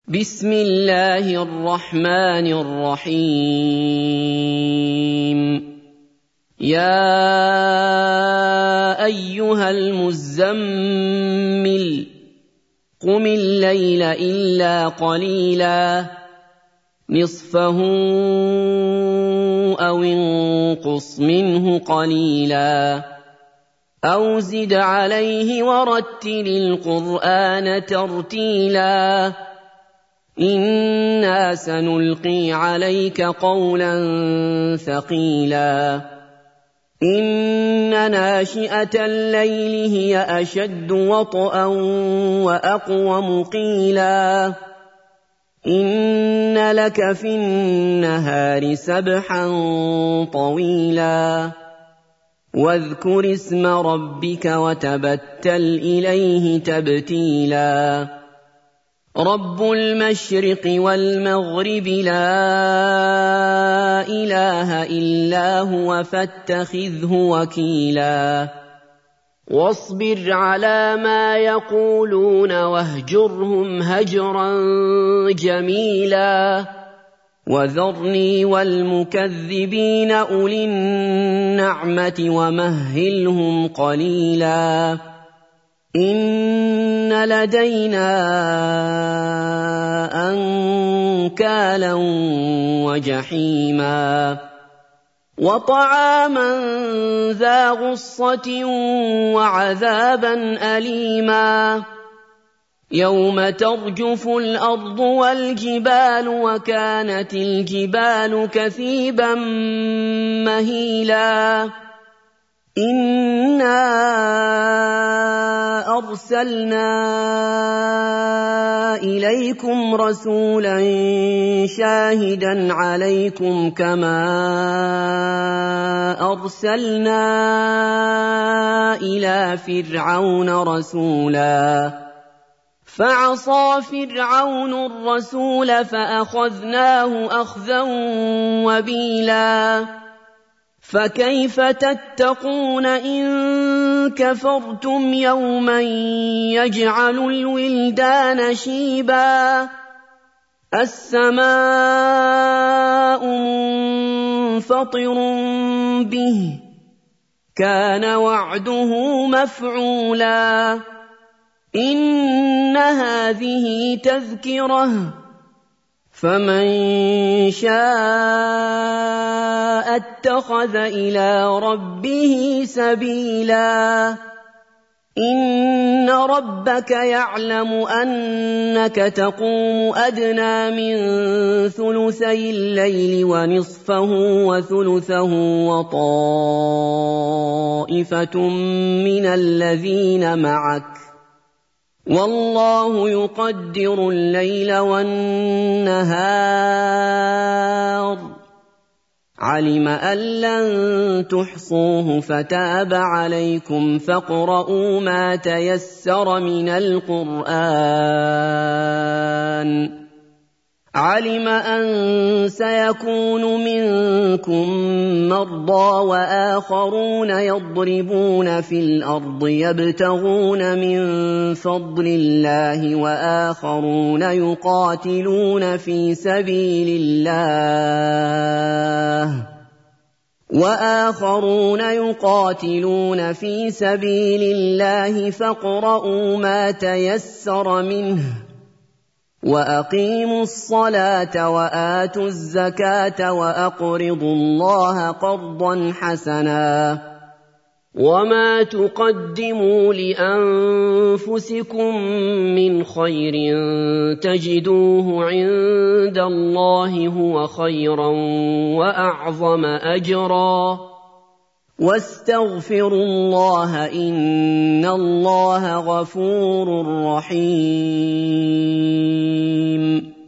بسم الله الرحمن الرحيم. يا أيها المزمل قم الليل إلا قليلا نصفه أو انقص منه قليلا أو زد عليه ورتل القرآن ترتيلا إنا سنلقي عليك قولا ثقيلا إن ناشئة الليل هي أشد وطئا وأقوم قيلا إن لك في النهار سبحا طويلا واذكر اسم ربك وتبتل إليه تبتيلا رب المشرق والمغرب لا إله إلا هو فاتخذه وكيلا واصبر على ما يقولون واهجرهم هجرا جميلا وذرني والمكذبين أولي النعمة ومهلهم قليلا إن لدينا أنكالا وجحيما وطعاما ذا غصة وعذابا أليما يوم ترجف الأرض والجبال وكانت الجبال كثيبا مهيلا إنا أرسلنا إليكم رسولا شاهدا عليكم كما أرسلنا إلى فرعون رسولا فعصى فرعون الرسول فأخذناه أخذا وبيلا فكيف تتقون إن كفرتم يوما يجعل الولدان شيبا السماء منفطر به كان وعده مفعولا إن هذه تذكرة فمن شاء اتخذ إلى ربه سبيلا إن ربك يعلم أنك تقوم أدنى من ثلثي الليل ونصفه وثلثه وطائفة من الذين معك والله يقدر الليل والنهار علم أن لن تحصوه فتاب عليكم فاقرؤوا ما تيسر من القرآن علم أن سيكون منكم مرضى وآخرون يضربون في الأرض يبتغون من فضل الله وآخرون يقاتلون في سبيل الله فاقرؤوا ما تيسر منه وأقيموا الصلاة وآتوا الزكاة وأقرضوا الله قرضا حسنا وما تقدموا لأنفسكم من خير تجدوه عند الله هو خيرا وأعظم أجرا واستغفروا الله إن الله غفور رحيم